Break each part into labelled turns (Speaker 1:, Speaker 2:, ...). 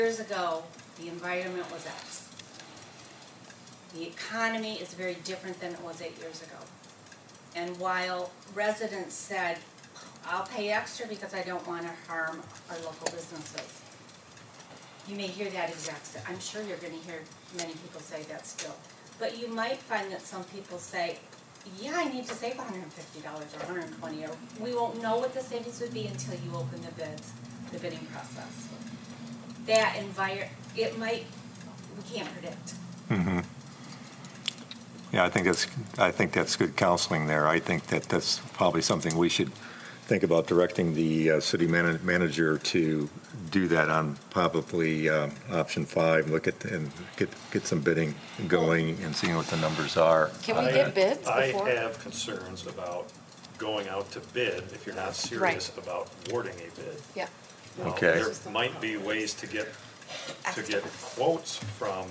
Speaker 1: Years ago, the environment was X. The economy is very different than it was 8 years ago. And while residents said, I'll pay extra because I don't want to harm our local businesses, you may hear that I'm sure you're going to hear many people say that still. But you might find that some people say, yeah, I need to save $150 or $120, or we won't know what the savings would be until you open the bidding process. That we can't predict.
Speaker 2: Mm-hmm. Yeah, I think that's good counseling there. I think that's probably something we should think about directing the city manager to do that on probably option 5. Look at and get some bidding going and seeing what the numbers are.
Speaker 3: Can we get bids before?
Speaker 4: I have concerns about going out to bid if you're not serious about awarding a bid.
Speaker 3: Yeah.
Speaker 2: Okay.
Speaker 4: There might be ways to get quotes from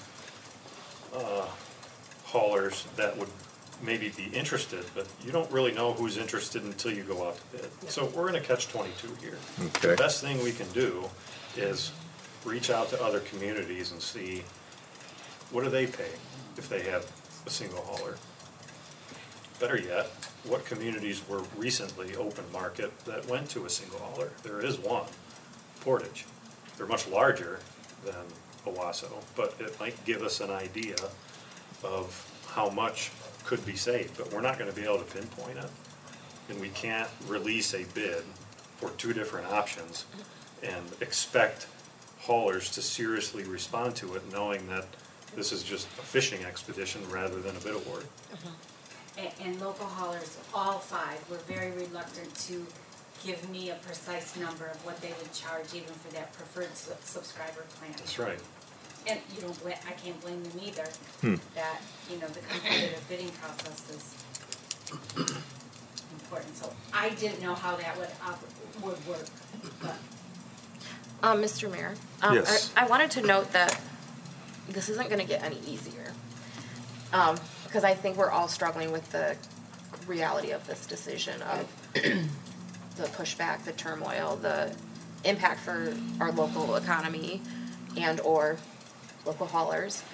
Speaker 4: haulers that would maybe be interested, but you don't really know who's interested until you go out to bid. Yeah. So we're in a catch-22 here.
Speaker 2: Okay.
Speaker 4: The best thing we can do is reach out to other communities and see what do they pay if they have a single hauler. Better yet, what communities were recently open market that went to a single hauler? There is one, Portage. They're much larger than Owasso, but it might give us an idea of how much could be saved, but we're not going to be able to pinpoint it. And we can't release a bid for 2 different options and expect haulers to seriously respond to it, knowing that this is just a fishing expedition rather than a bid award.
Speaker 1: And local haulers, all 5, were very reluctant to give me a precise number of what they would charge even for that preferred subscriber plan.
Speaker 4: That's right.
Speaker 1: And I can't blame them either. That the competitive bidding process is important. So I didn't know how that would work. But.
Speaker 3: Mr. Mayor,
Speaker 2: yes.
Speaker 3: I wanted to note that this isn't going to get any easier because I think we're all struggling with the reality of this decision of the pushback, the turmoil, the impact for our local economy and or local haulers.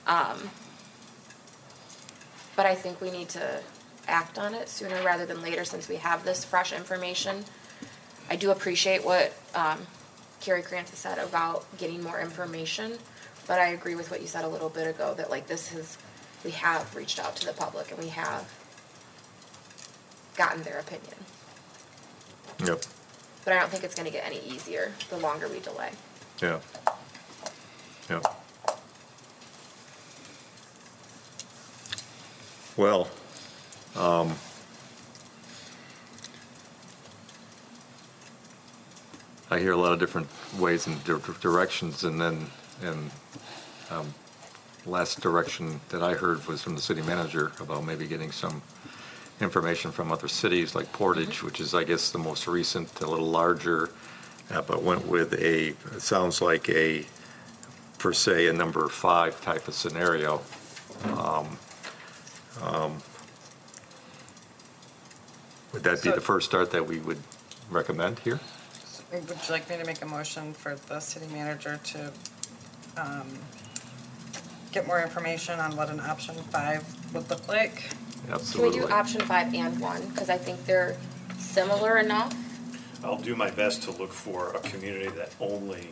Speaker 3: But I think we need to act on it sooner rather than later since we have this fresh information. I do appreciate what Carrie Krantz said about getting more information, but I agree with what you said a little bit ago that we have reached out to the public and we have gotten their opinion.
Speaker 2: Yep.
Speaker 3: But I don't think it's going to get any easier the longer we delay.
Speaker 2: Yeah. Yep. Well, I hear a lot of different ways and directions, and last direction that I heard was from the city manager about maybe getting some information from other cities like Portage, which is, I guess, the most recent, a little larger, but went with it sounds like per se, a number 5 type of scenario. Would that be the first start that we would recommend here?
Speaker 5: Would you like me to make a motion for the city manager to get more information on what an option 5 would look like?
Speaker 2: Absolutely.
Speaker 3: Can we do option 5 and 1? Because I think they're similar enough.
Speaker 4: I'll do my best to look for a community that only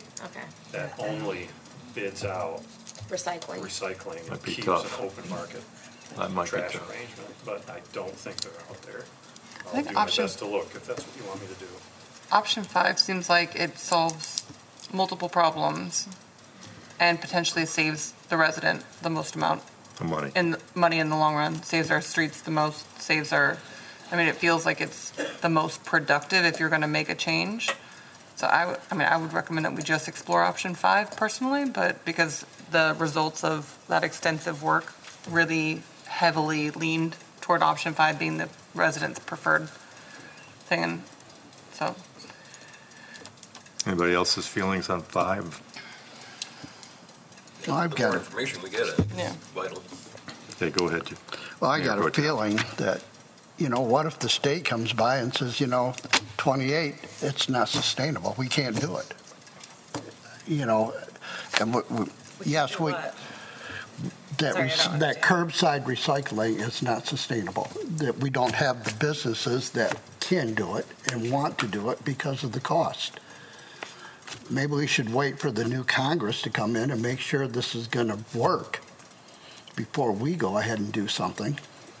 Speaker 4: bids out recycling and keeps an open market trash arrangement, but I don't think they're out there. I'll do my best to look if that's what you want me to do.
Speaker 5: Option 5 seems like it solves multiple problems and potentially saves the resident the most amount
Speaker 2: of money.
Speaker 5: Money in the long run, saves our streets the most, it feels like it's the most productive if you're going to make a change. So I would recommend that we just explore option 5 personally, but because the results of that extensive work really heavily leaned toward option 5 being the resident's preferred thing. And so.
Speaker 2: Anybody else's feelings on 5?
Speaker 6: Well, I've got
Speaker 7: more information we get it.
Speaker 5: Yeah.
Speaker 7: Vital.
Speaker 2: Okay, go ahead.
Speaker 6: Well, I got a feeling that, what if the state comes by and says, 28, it's not sustainable. We can't do it. you know, and yes,
Speaker 7: Do what? Sorry, I don't
Speaker 6: that
Speaker 7: understand.
Speaker 6: curbside recycling is not sustainable. That we don't have the businesses that can do it and want to do it because of the cost. Maybe we should wait for the new Congress to come in and make sure this is going to work before we go ahead and do something.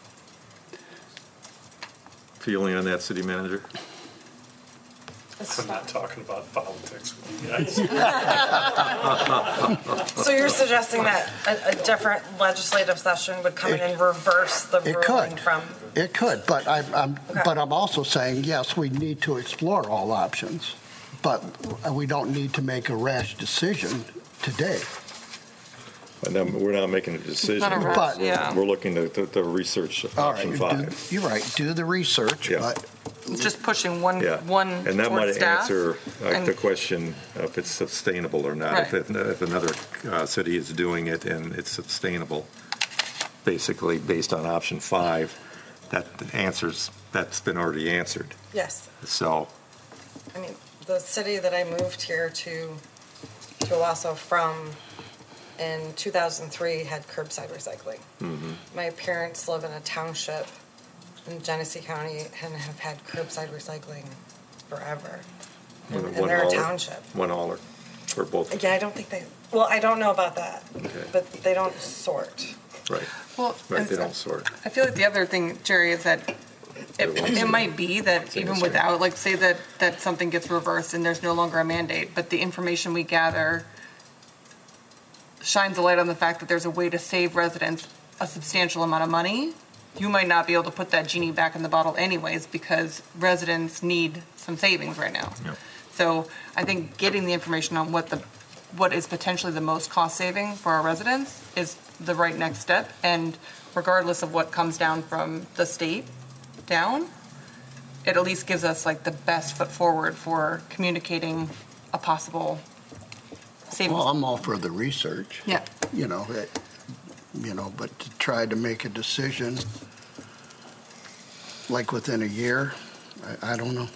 Speaker 2: Feeling on that, city manager?
Speaker 4: I'm not talking about politics with you guys.
Speaker 7: So you're suggesting that a different legislative session would come in and reverse the
Speaker 6: It
Speaker 7: ruling
Speaker 6: could.
Speaker 7: from?
Speaker 6: It could, but I'm also saying, yes, we need to explore all options, but we don't need to make a rash decision today.
Speaker 2: And then we're not making a decision.
Speaker 5: Not a rush,
Speaker 6: But-
Speaker 5: yeah.
Speaker 2: We're looking to research
Speaker 6: All
Speaker 2: option
Speaker 6: right,
Speaker 2: 5.
Speaker 6: you're right, do the research,
Speaker 2: Yeah.
Speaker 6: but
Speaker 5: Just pushing one
Speaker 2: Yeah. And that
Speaker 5: towards
Speaker 2: might
Speaker 5: staff.
Speaker 2: answer
Speaker 5: and-
Speaker 2: the question if it's sustainable or not.
Speaker 5: Right.
Speaker 2: If another city is doing it and it's sustainable, basically based on option 5, that's been already answered.
Speaker 7: Yes.
Speaker 2: So,
Speaker 7: I mean, the city that I moved here to Owasso from in 2003 had curbside recycling. My parents live in a township in Genesee County and have had curbside recycling forever. And
Speaker 2: one
Speaker 7: they're a
Speaker 2: hauler.
Speaker 7: township.
Speaker 2: One hauler for both.
Speaker 7: Yeah, I don't think well, I don't know about that,
Speaker 2: Okay.
Speaker 7: but they don't sort.
Speaker 2: Right.
Speaker 5: Well,
Speaker 2: Right,
Speaker 5: and
Speaker 2: they don't sort.
Speaker 5: I feel like the other thing, Jerry, is that it might be that even
Speaker 2: Single
Speaker 5: without, like, say that something gets reversed and there's no longer a mandate, but the information we gather shines a light on the fact that there's a way to save residents a substantial amount of money. You might not be able to put that genie back in the bottle anyways because residents need some savings right now.
Speaker 2: Yep.
Speaker 5: So I think getting the information on what is potentially the most cost saving for our residents is the right next step. And regardless of what comes down from the state down, it at least gives us like the best foot forward for communicating a possible savings.
Speaker 6: well, I'm all for the research.
Speaker 5: Yeah.
Speaker 6: But to try to make a decision like within a year, I don't know.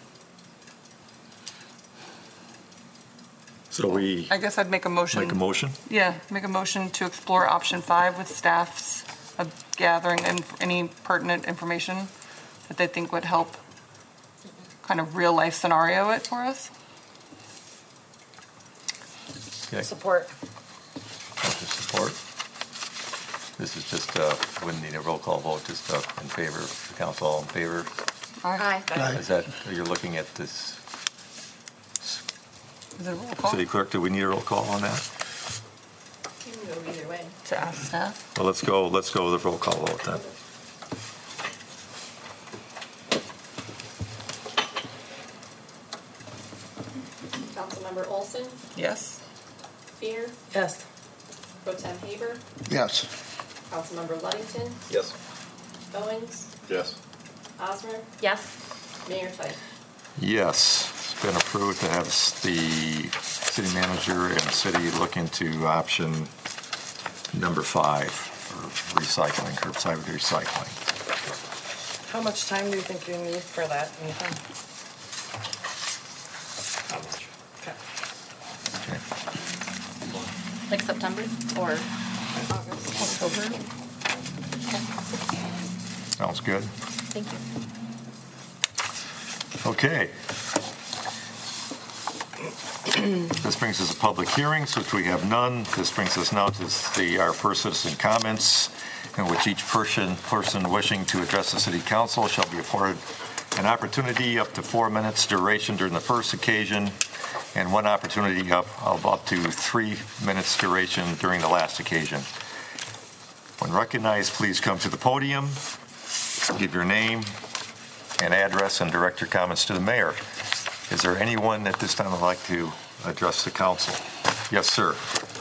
Speaker 2: So we
Speaker 5: I guess I'd make a motion.
Speaker 2: make a motion?
Speaker 5: Yeah, make a motion to explore option 5 with staffs of gathering any pertinent information that they think would help kind of real life scenario it for us.
Speaker 2: Okay.
Speaker 7: Support.
Speaker 2: Motion support. This is just, wouldn't need a roll call vote, just in favor, council all in favor?
Speaker 3: Aye.
Speaker 6: Aye.
Speaker 2: Is that, you're looking at this,
Speaker 5: Is it a roll call?
Speaker 2: city clerk, do we need a roll call on that?
Speaker 8: You can go either way.
Speaker 5: To ask staff?
Speaker 2: Well, let's go with the roll call vote then.
Speaker 8: Councilmember Olson,
Speaker 5: Yes.
Speaker 8: Fear,
Speaker 7: Yes.
Speaker 8: Pro Tem Haber,
Speaker 6: Yes.
Speaker 8: Councilmember Luddington,
Speaker 4: Yes.
Speaker 8: Owens,
Speaker 4: Yes.
Speaker 8: Osmer,
Speaker 3: Yes.
Speaker 8: Mayor Tuck.
Speaker 2: Yes, it's been approved to have the city manager and city look into option number 5 for recycling, curbside recycling.
Speaker 7: How much time do you think you need for that, Nathan?
Speaker 4: How much?
Speaker 7: Okay.
Speaker 2: Okay.
Speaker 3: Like September or
Speaker 5: October?
Speaker 2: Sounds good.
Speaker 3: thank you.
Speaker 2: Okay. This brings us to public hearings, which we have none. This brings us now to our first citizen comments, in which each person wishing to address the city council shall be afforded an opportunity up to 4 minutes duration during the first occasion, and one opportunity of up to 3 minutes duration during the last occasion. When recognized, please come to the podium, give your name and address, and direct your comments to the mayor. Is there anyone at this time who would like to address the council? Yes, sir.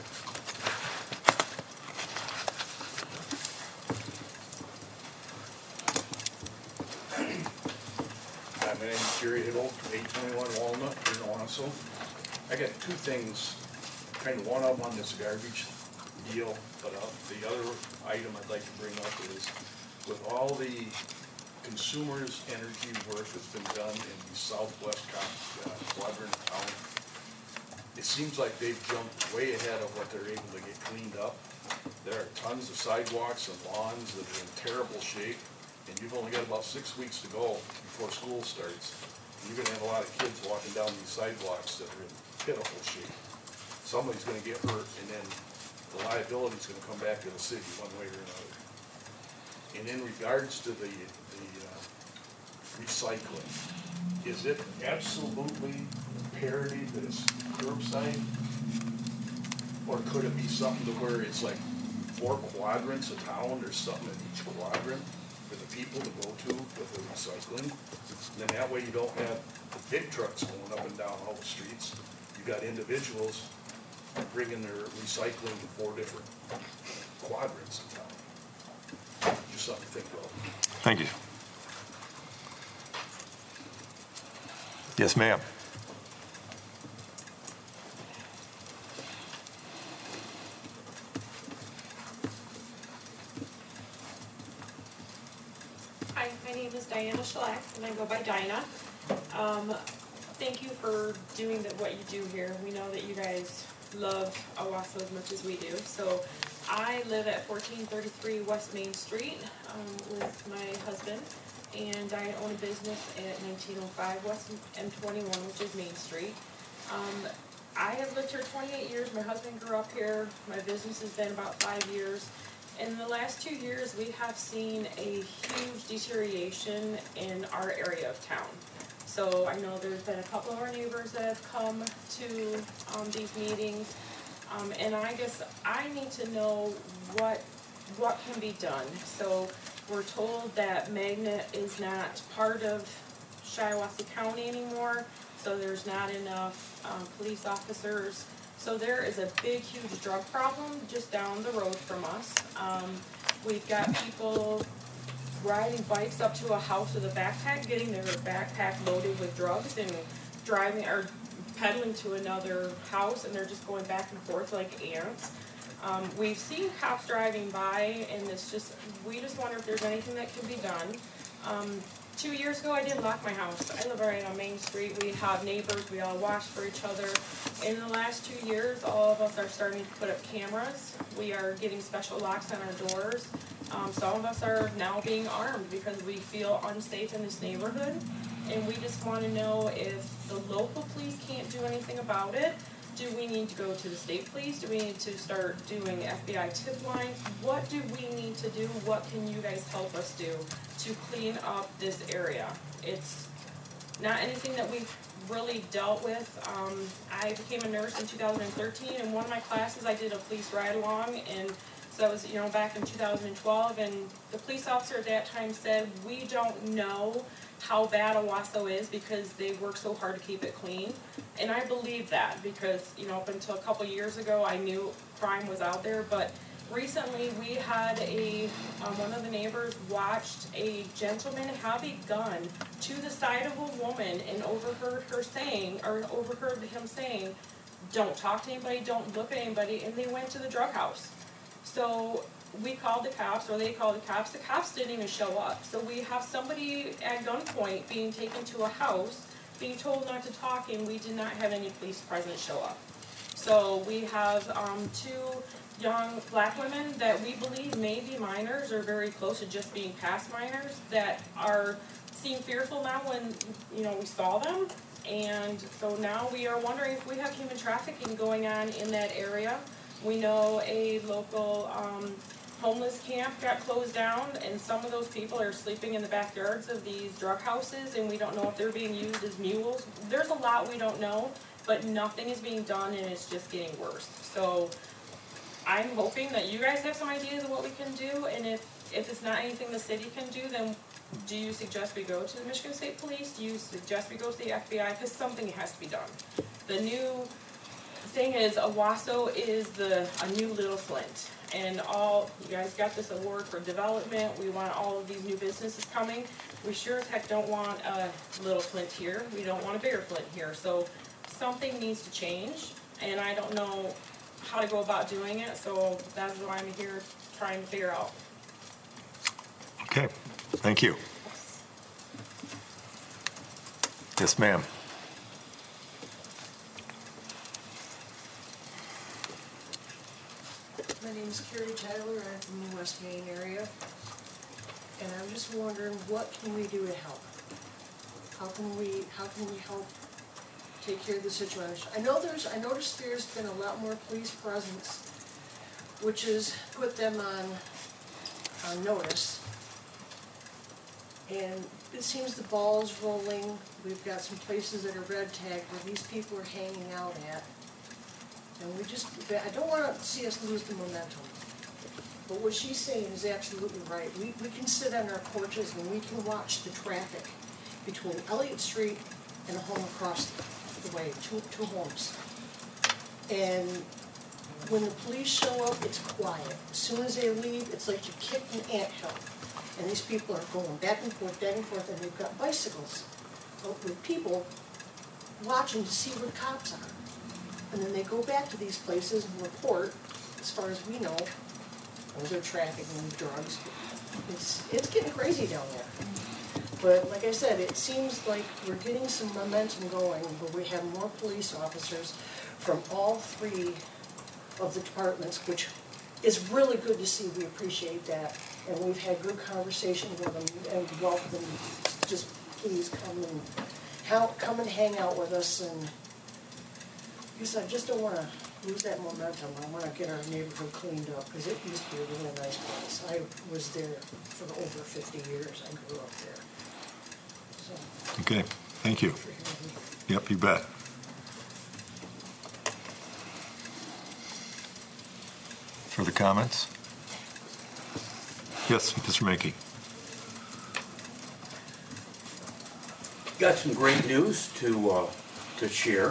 Speaker 9: My name's Jerry Hiddle, 821 Walnut in Owasso. I got two things, kind of one of them on this garbage deal, but the other item I'd like to bring up is with all the consumers' energy work that's been done in the southwest quadrant town, it seems like they've jumped way ahead of what they're able to get cleaned up. There are tons of sidewalks and lawns that are in terrible shape, and you've only got about 6 weeks to go before school starts. You're gonna have a lot of kids walking down these sidewalks that are in pitiful shape. Somebody's gonna get hurt, and then the liability's gonna come back to the city one way or another. And in regards to the recycling, is it absolutely imperative that it's curbside? Or could it be something to where it's like 4 quadrants of town, there's something in each quadrant for the people to go to with the recycling? And then that way you don't have the big trucks going up and down all the streets. You got individuals bringing their recycling to 4 different quadrants of town. Just something to think about.
Speaker 2: Thank you. Yes, ma'am.
Speaker 10: Hi, my name is Diana Schlack, and I go by Dinah. Thank you for doing what you do here. We know that you guys love Owasso as much as we do. So I live at 1433 West Main Street with my husband, and I own a business at 1905 West M21, which is Main Street. I have lived here 28 years. My husband grew up here. My business has been about 5 years. In the last 2 years, we have seen a huge deterioration in our area of town. So I know there's been a couple of our neighbors that have come to these meetings, and I guess I need to know what can be done. So we're told that Magnet is not part of Shiawassee County anymore, so there's not enough police officers. So there is a big, huge drug problem just down the road from us. We've got people riding bikes up to a house with a backpack, getting their backpack loaded with drugs and driving or pedaling to another house, and they're just going back and forth like ants. We've seen cops driving by, and we just wonder if there's anything that can be done. 2 years ago, I did lock my house. I live right on Main Street. We have neighbors. We all watch for each other. In the last 2 years, all of us are starting to put up cameras. We are getting special locks on our doors. Some of us are now being armed because we feel unsafe in this neighborhood. And we just want to know if the local police can't do anything about it. Do we need to go to the state police? Do we need to start doing FBI tip lines? What do we need to do? What can you guys help us do to clean up this area? It's not anything that we've really dealt with. I became a nurse in 2013. In one of my classes, I did a police ride-along, and so that was, back in 2012, and the police officer at that time said, we don't know how bad Owasso is because they work so hard to keep it clean. And I believe that because, up until a couple years ago, I knew crime was out there. But recently we had one of the neighbors watched a gentleman have a gun to the side of a woman and overheard him saying, don't talk to anybody, don't look at anybody, and they went to the drug house. So we called the cops, or they called the cops didn't even show up. So we have somebody at gunpoint being taken to a house, being told not to talk, and we did not have any police presence show up. So we have 2 young black women that we believe may be minors or very close to just being past minors that seem fearful now when, we saw them. And so now we are wondering if we have human trafficking going on in that area. We know a local homeless camp got closed down, and some of those people are sleeping in the backyards of these drug houses, and we don't know if they're being used as mules. There's a lot we don't know, but nothing is being done, and it's just getting worse. So I'm hoping that you guys have some ideas of what we can do, and if it's not anything the city can do, then do you suggest we go to the Michigan State Police? Do you suggest we go to the FBI? Because something has to be done. The new thing is, Owasso is a new Little Flint. And you guys got this award for development. We want all of these new businesses coming. We sure as heck don't want a Little Flint here. We don't want a bigger Flint here. So something needs to change, and I don't know how to go about doing it. So that's why I'm here trying to figure out.
Speaker 2: Okay, thank you. Yes, ma'am.
Speaker 11: My name is Carrie Tyler, I'm from the West Main area, and I'm just wondering, what can we do to help? How can we help take care of the situation? I noticed there's been a lot more police presence, which has put them on notice. And it seems the ball's rolling. We've got some places that are red tagged where these people are hanging out at. And I don't want to see us lose the momentum. But what she's saying is absolutely right. We can sit on our porches and we can watch the traffic between Elliott Street and a home across the way, two homes. And when the police show up, it's quiet. As soon as they leave, it's like you kicked an anthill. And these people are going back and forth, and they've got bicycles with people watching to see where the cops are. And then they go back to these places and report, as far as we know, they're trafficking drugs. It's getting crazy down there. But like I said, it seems like we're getting some momentum going, where we have more police officers from all three of the departments, which is really good to see. We appreciate that. And we've had good conversation with them and welcome them. Just please come and hang out with us. And because I just don't want to lose that momentum. I want to get our neighborhood cleaned up, because it used to be a really nice place. I was there for over 50 years. I grew up there. So,
Speaker 2: Okay, thank you. Yep, you bet. Further comments? Yes, Mr. Mackey.
Speaker 12: Got some great news to share.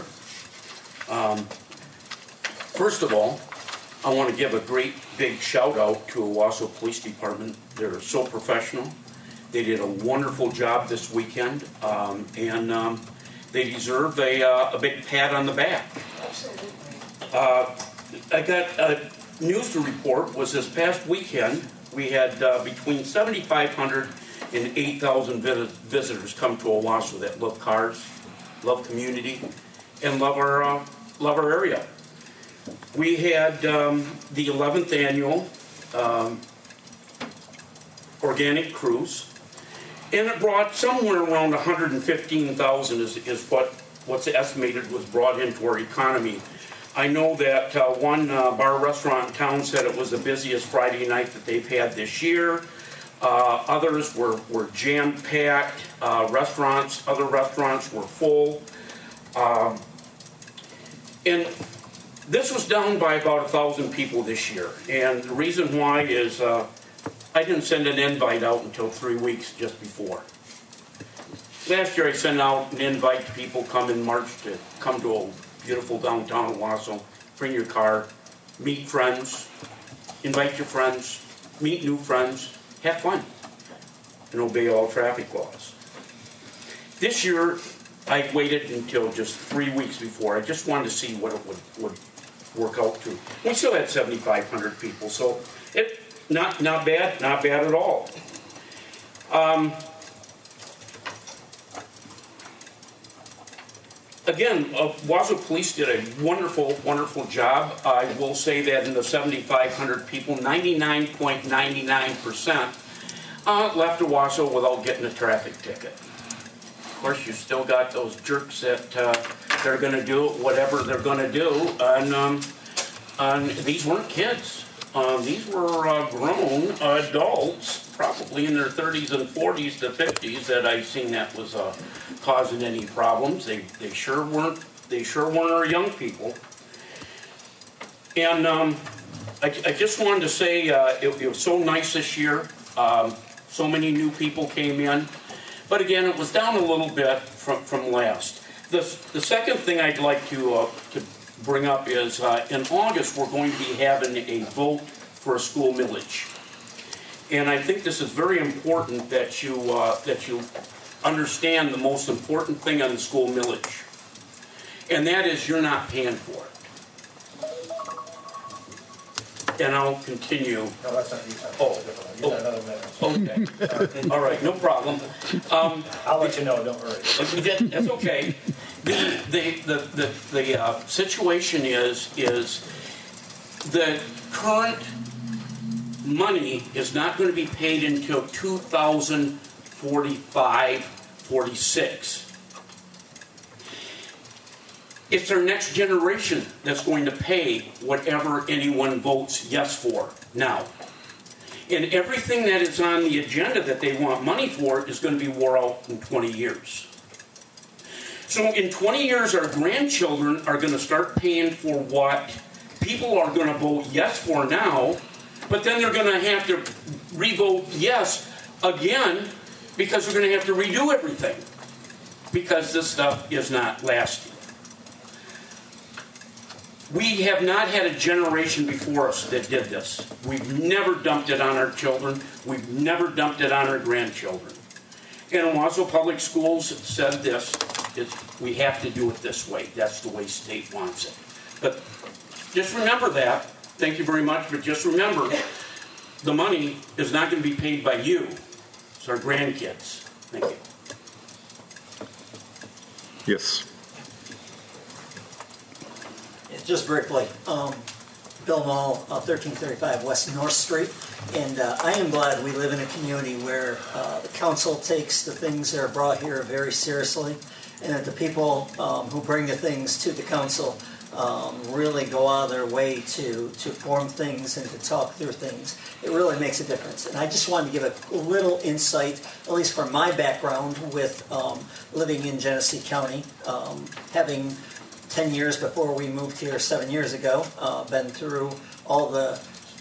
Speaker 12: First of all, I want to give a great big shout out to Owasso Police Department. They're so professional. They did a wonderful job this weekend, and they deserve a big pat on the back. I got news to report was this past weekend we had between 7,500 and 8,000 visitors come to Owasso that love cars, love community, and love our area. We had the 11th annual organic cruise, and it brought somewhere around 115,000 is what's estimated was brought into our economy. I know that one bar restaurant in town said it was the busiest Friday night that they've had this year. Others were jam-packed. Other restaurants were full. And this was down by about 1,000 people this year. And the reason why is I didn't send an invite out until 3 weeks just before. Last year I sent out an invite to people come in March to come to a beautiful downtown Owasso. Bring your car, meet friends, invite your friends, meet new friends, have fun, and obey all traffic laws. This year, I waited until just 3 weeks before. I just wanted to see what it would work out to. We still had 7,500 people, so it not bad at all. Again, Owasso Police did a wonderful job. I will say that in the 7,500 people, 99.99% left Owasso without getting a traffic ticket. Of course, you still got those jerks that they're going to do whatever they're going to do, and these weren't kids. These were grown adults, probably in their 30s and 40s to 50s, that I've seen that was causing any problems. They sure weren't our young people. And I just wanted to say it was so nice this year. So many new people came in, but again, it was down a little bit from last. The second thing I'd like to bring up is in August we're going to be having a vote for a school millage, and I think this is very important that you understand the most important thing on the school millage, and that is you're not paying for it. And I'll continue.
Speaker 13: No, that's not you.
Speaker 12: Oh.
Speaker 13: You got another minute.
Speaker 12: Okay. All right, no problem.
Speaker 13: I'll let you know, don't worry.
Speaker 12: That's okay. The situation is the current money is not going to be paid until 2045, 46. It's our next generation that's going to pay whatever anyone votes yes for now. And everything that is on the agenda that they want money for is going to be wore out in 20 years. So in 20 years, our grandchildren are going to start paying for what people are going to vote yes for now, but then they're going to have to re-vote yes again because we're going to have to redo everything because this stuff is not lasting. We have not had a generation before us that did this. We've never dumped it on our children. We've never dumped it on our grandchildren. And Owasso Public Schools said this, is we have to do it this way. That's the way state wants it. But just remember that. Thank you very much, but just remember, the money is not going to be paid by you. It's our grandkids. Thank you.
Speaker 2: Yes.
Speaker 14: Just briefly, Bill Mall, 1335 West North Street, and I am glad we live in a community where the council takes the things that are brought here very seriously, and that the people who bring the things to the council really go out of their way to form things and to talk through things. It really makes a difference. And I just wanted to give a little insight, at least from my background with living in Genesee County, having 10 years before we moved here 7 years ago, been through all the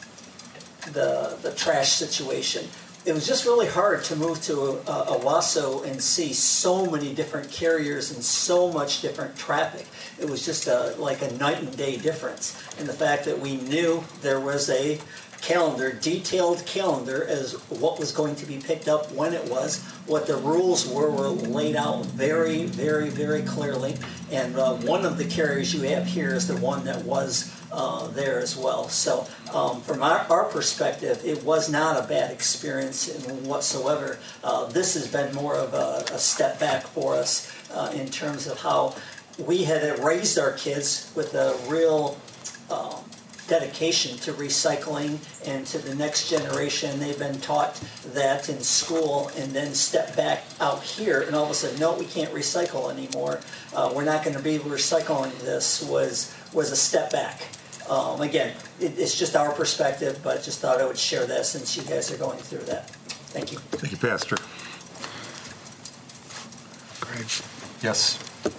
Speaker 14: trash situation. It was just really hard to move to Owasso and see so many different carriers and so much different traffic. It was just like a night and day difference. And the fact that we knew there was a calendar, detailed calendar as what was going to be picked up, when it was, what the rules were laid out very, very, very clearly. And one of the carriers you have here is the one that was there as well. So from our perspective, it was not a bad experience whatsoever. This has been more of a step back for us in terms of how we had raised our kids with a real dedication to recycling and to the next generation. They've been taught that in school and then step back out here and all of a sudden, no, we can't recycle anymore. We're not going to be recycling this was a step back. Again, it's just our perspective, but just thought I would share that since you guys are going through that. Thank you.
Speaker 2: Thank you, Pastor. Great. Yes.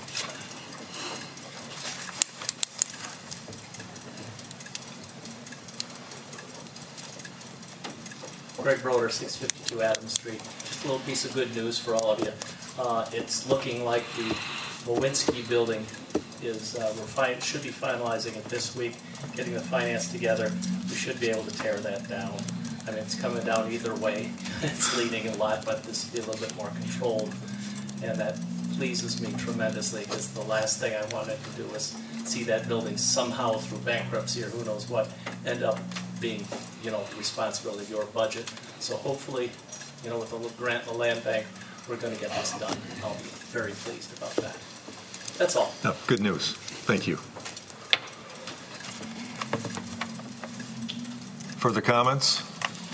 Speaker 13: Greg Broder, 652 Adams Street. Just a little piece of good news for all of you. It's looking like the Lewinsky building is, should be finalizing it this week, getting the finance together. We should be able to tear that down. I mean, it's coming down either way. It's leaning a lot, but this will be a little bit more controlled. And that pleases me tremendously because the last thing I wanted to do was see that building somehow through bankruptcy or who knows what end up being, the responsibility of your budget. So hopefully, with the grant and the land bank, we're going to get this done. I'll be very pleased about that. That's all.
Speaker 2: No, good news. Thank you. Further comments?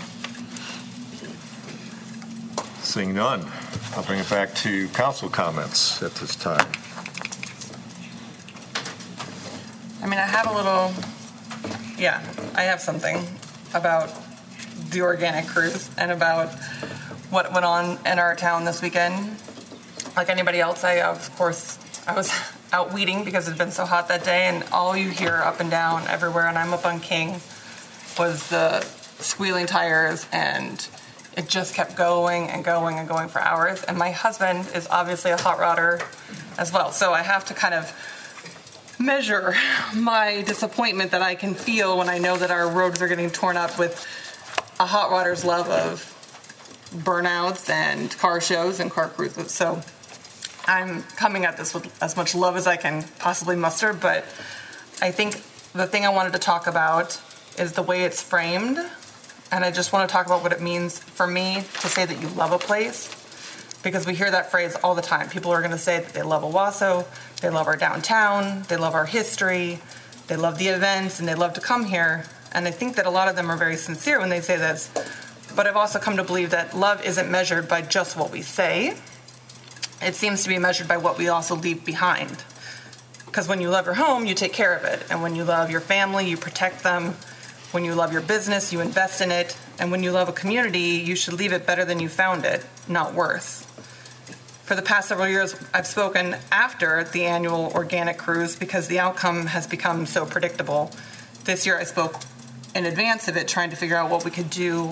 Speaker 2: Seeing none, I'll bring it back to council comments at this time.
Speaker 5: I mean, I have I have something about the organic cruise and about what went on in our town this weekend. Like anybody else, I was out weeding because it had been so hot that day, and all you hear up and down everywhere, and I'm up on King, was the squealing tires, and it just kept going and going and going for hours. And my husband is obviously a hot rodder as well, so I have to kind of measure my disappointment that I can feel when I know that our roads are getting torn up with a hot rodder's love of burnouts and car shows and car cruises. So I'm coming at this with as much love as I can possibly muster, but I think the thing I wanted to talk about is the way it's framed, and I just want to talk about what it means for me to say that you love a place, because we hear that phrase all the time. People are going to say that they love Owasso, they love our downtown, they love our history, they love the events and they love to come here. And I think that a lot of them are very sincere when they say this. But I've also come to believe that love isn't measured by just what we say. It seems to be measured by what we also leave behind. Because when you love your home, you take care of it. And when you love your family, you protect them. When you love your business, you invest in it. And when you love a community, you should leave it better than you found it, not worse. For the past several years, I've spoken after the annual organic cruise because the outcome has become so predictable. This year I spoke in advance of it, trying to figure out what we could do.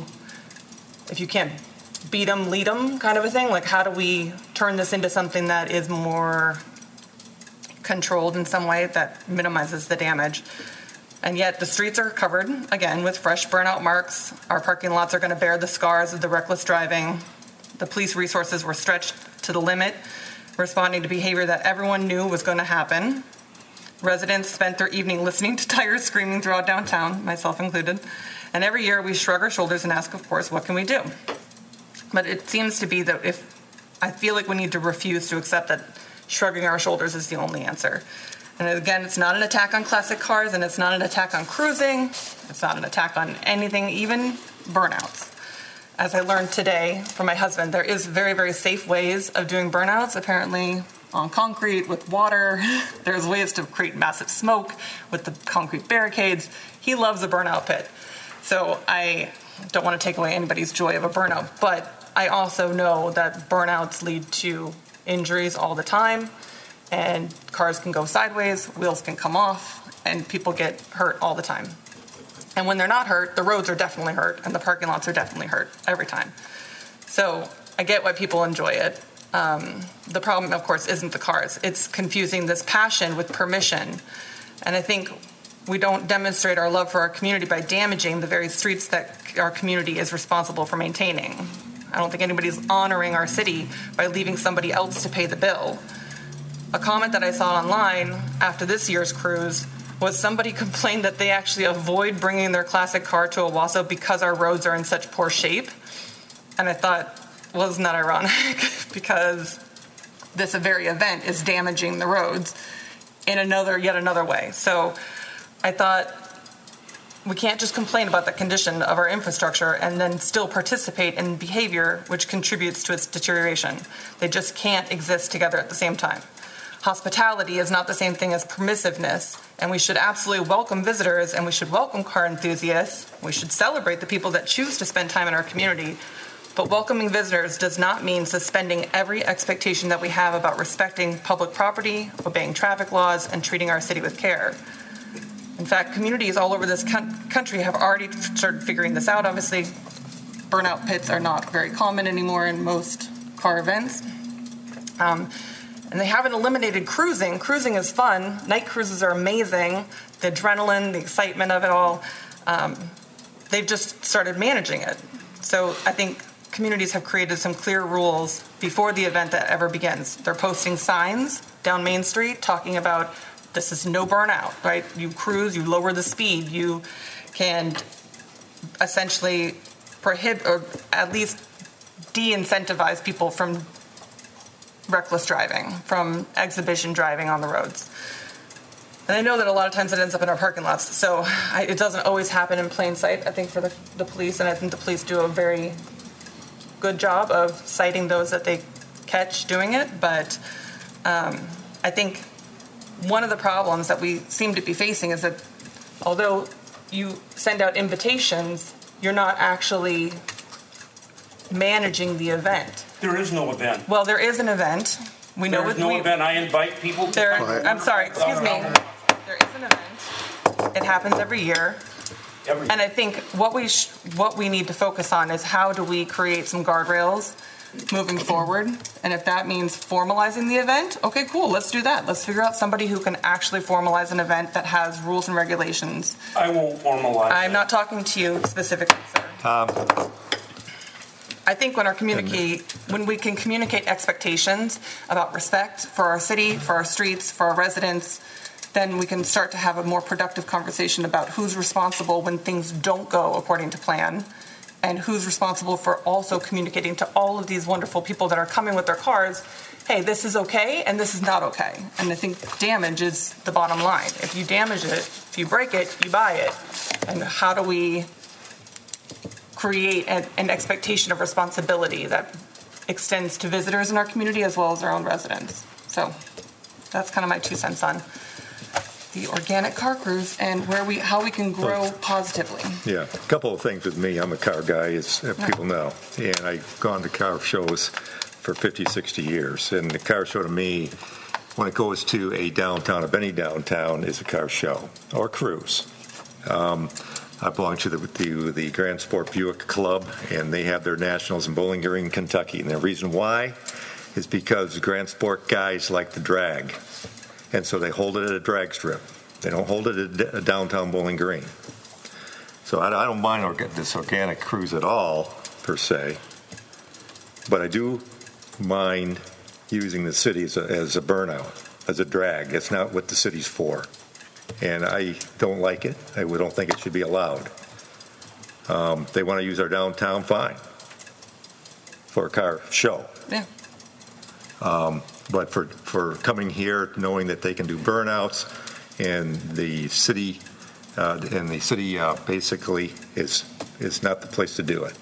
Speaker 5: If you can't beat them, lead them kind of a thing. Like, how do we turn this into something that is more controlled in some way that minimizes the damage? And yet the streets are covered, again, with fresh burnout marks. Our parking lots are going to bear the scars of the reckless driving. The police resources were stretched to the limit, responding to behavior that everyone knew was going to happen. Residents spent their evening listening to tires screaming throughout downtown, myself included. And every year we shrug our shoulders and ask, of course, what can we do? But it seems to be that I feel like we need to refuse to accept that shrugging our shoulders is the only answer. And again, it's not an attack on classic cars, and it's not an attack on cruising. It's not an attack on anything, even burnouts. As I learned today from my husband, there is very, very safe ways of doing burnouts, apparently on concrete with water. There's ways to create massive smoke with the concrete barricades. He loves a burnout pit. So I don't want to take away anybody's joy of a burnout, but I also know that burnouts lead to injuries all the time, and cars can go sideways, wheels can come off, and people get hurt all the time. And when they're not hurt, the roads are definitely hurt, and the parking lots are definitely hurt every time. So I get why people enjoy it. The problem, of course, isn't the cars. It's confusing this passion with permission. And I think we don't demonstrate our love for our community by damaging the very streets that our community is responsible for maintaining. I don't think anybody's honoring our city by leaving somebody else to pay the bill. A comment that I saw online after this year's cruise was somebody complained that they actually avoid bringing their classic car to Owasso because our roads are in such poor shape. And I thought, well, isn't that ironic? Because this very event is damaging the roads in yet another way. So I thought, we can't just complain about the condition of our infrastructure and then still participate in behavior which contributes to its deterioration. They just can't exist together at the same time. Hospitality is not the same thing as permissiveness, and we should absolutely welcome visitors, and we should welcome car enthusiasts. We should celebrate the people that choose to spend time in our community. But welcoming visitors does not mean suspending every expectation that we have about respecting public property, obeying traffic laws, and treating our city with care. In fact, communities all over this country have already started figuring this out. Obviously, burnout pits are not very common anymore in most car events. And they haven't eliminated cruising. Cruising is fun. Night cruises are amazing. The adrenaline, the excitement of it all. They've just started managing it. So I think communities have created some clear rules before the event that ever begins. They're posting signs down Main Street talking about this is no burnout, right? You cruise, you lower the speed, you can essentially prohibit or at least de-incentivize people from reckless driving, from exhibition driving on the roads. And I know that a lot of times it ends up in our parking lots, so it doesn't always happen in plain sight, I think, for the police, and I think the police do a very good job of citing those that they catch doing it, but I think one of the problems that we seem to be facing is that although you send out invitations, you're not actually managing the event.
Speaker 12: There is no event.
Speaker 5: Well, there is an event. We know
Speaker 12: There's no event. I invite people to come.
Speaker 5: I'm sorry, excuse me. There is an event. It happens every year. And I think what we need to focus on is how do we create some guardrails moving forward. And if that means formalizing the event, okay, cool, let's do that. Let's figure out somebody who can actually formalize an event that has rules and regulations.
Speaker 12: I won't formalize
Speaker 5: I'm not talking to you specifically, sir.
Speaker 2: Tom.
Speaker 5: I think when we can communicate expectations about respect for our city, for our streets, for our residents, then we can start to have a more productive conversation about who's responsible when things don't go according to plan, and who's responsible for also communicating to all of these wonderful people that are coming with their cars hey, this is okay and this is not okay. And I think damage is the bottom line. If you damage it, if you break it, you buy it. And how do we create an expectation of responsibility that extends to visitors in our community as well as our own residents? So that's kind of my 2 cents on the organic car cruise and how we can grow positively.
Speaker 2: Yeah, a couple of things with me. I'm a car guy, as people know, and I've gone to car shows for 50, 60 years. And the car show to me, when it goes to a downtown, of any downtown, is a car show or cruise. I belong to the Grand Sport Buick Club, and they have their nationals in Bowling Green, Kentucky. And the reason why is because Grand Sport guys like to drag. And so they hold it at a drag strip. They don't hold it at a downtown Bowling Green. So I don't mind this organic cruise at all, per se. But I do mind using the city as a burnout, as a drag. That's not what the city's for. And I don't like it. I don't think it should be allowed. They want to use our downtown, fine, for a car show.
Speaker 5: Yeah.
Speaker 2: But for coming here, knowing that they can do burnouts, and the city basically is not the place to do it.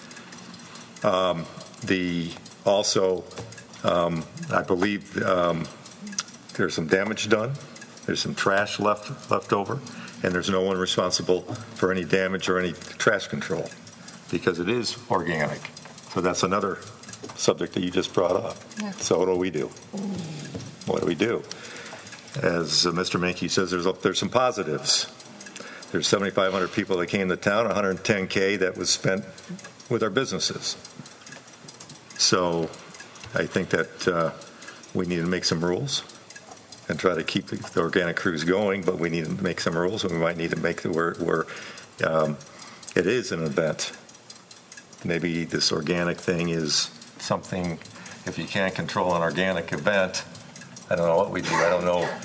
Speaker 2: I believe there's some damage done. There's some trash left over, and there's no one responsible for any damage or any trash control because it is organic. So that's another subject that you just brought up.
Speaker 5: Yeah.
Speaker 2: So what do we do? What do we do? As Mr. Mankey says, there's some positives. There's 7,500 people that came to town, 110K that was spent with our businesses. So I think that we need to make some rules and try to keep the organic cruise going, but we need to make some rules, and we might need to make it where it is an event. Maybe this organic thing is something, if you can't control an organic event, I don't know what we do. I don't know,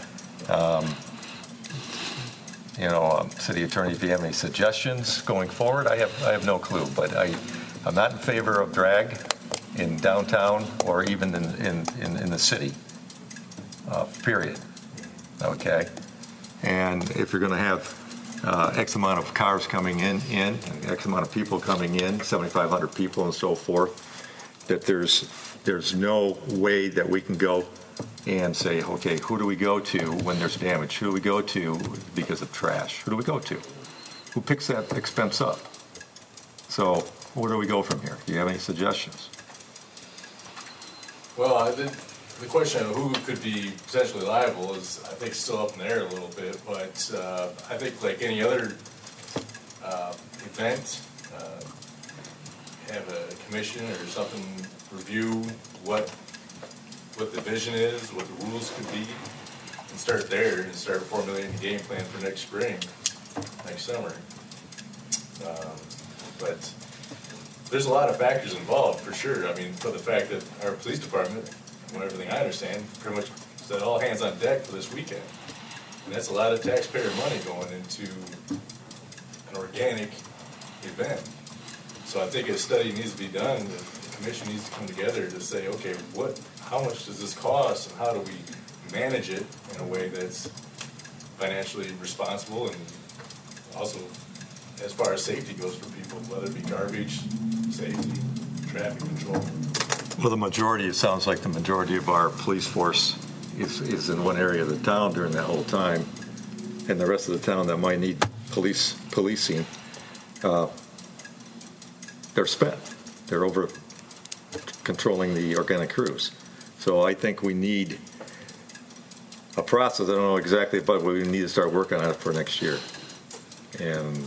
Speaker 2: City Attorney, if you have any suggestions going forward, I have no clue, but I'm not in favor of drag in downtown or even in the city, period. Okay? And if you're going to have X amount of cars coming in, X amount of people coming in, 7,500 people and so forth, that there's no way that we can go and say, okay, who do we go to when there's damage? Who do we go to because of trash? Who do we go to? Who picks that expense up? So where do we go from here? Do you have any suggestions?
Speaker 15: Well, the question of who could be potentially liable is, I think, still up in the air a little bit, but I think like any other event, have a commission or something review what the vision is, what the rules could be, and start there and start formulating a game plan for next spring, next summer. But there's a lot of factors involved, for sure. I mean, for the fact that our police department, from everything I understand, pretty much said all hands on deck for this weekend. And that's a lot of taxpayer money going into an organic event. So I think a study needs to be done. The commission needs to come together to say, okay, how much does this cost, and how do we manage it in a way that's financially responsible, and also as far as safety goes for people, whether it be garbage, safety, traffic control.
Speaker 2: Well, it sounds like the majority of our police force is in one area of the town during that whole time, and the rest of the town that might need policing, they're spent. They're over controlling the organic cruise. So I think we need a process. I don't know exactly, but we need to start working on it for next year. And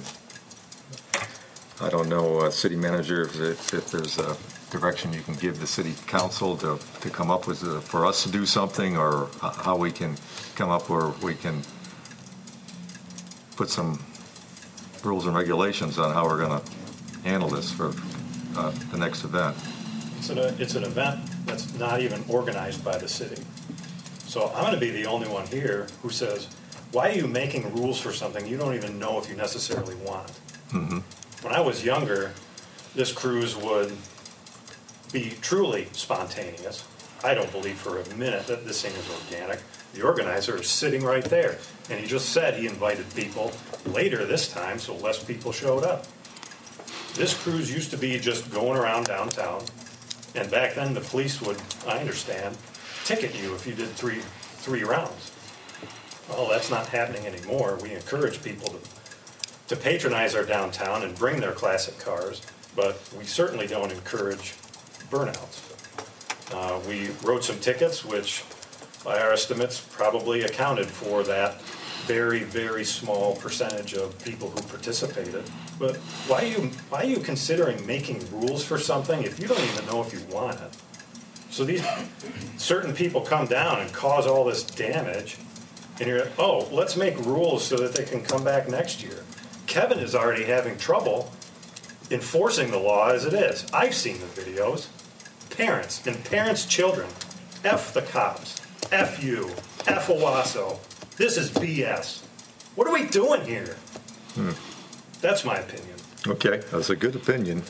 Speaker 2: I don't know, city manager, if there's a direction you can give the city council to come up with for us to do something, or how we can come up where we can put some rules and regulations on how we're going to handle this for the next event.
Speaker 4: It's an event that's not even organized by the city. So I'm going to be the only one here who says, why are you making rules for something you don't even know if you necessarily want?
Speaker 2: Mm-hmm.
Speaker 4: When I was younger, this cruise would be truly spontaneous. I don't believe for a minute that this thing is organic. The organizer is sitting right there, and he just said he invited people later this time, so less people showed up. This cruise used to be just going around downtown, and back then the police would, I understand, ticket you if you did three rounds. Well, that's not happening anymore. We encourage people to patronize our downtown and bring their classic cars, but we certainly don't encourage burnouts. We wrote some tickets, which by our estimates probably accounted for that very, very small percentage of people who participated. But why are you considering making rules for something if you don't even know if you want it? So these certain people come down and cause all this damage, and you're like, oh, let's make rules so that they can come back next year. Kevin is already having trouble enforcing the law as it is. I've seen the videos. Parents and parents' children, F the cops, F you, F Owasso. This is BS. What are we doing here? That's my opinion.
Speaker 2: Okay, that's a good opinion.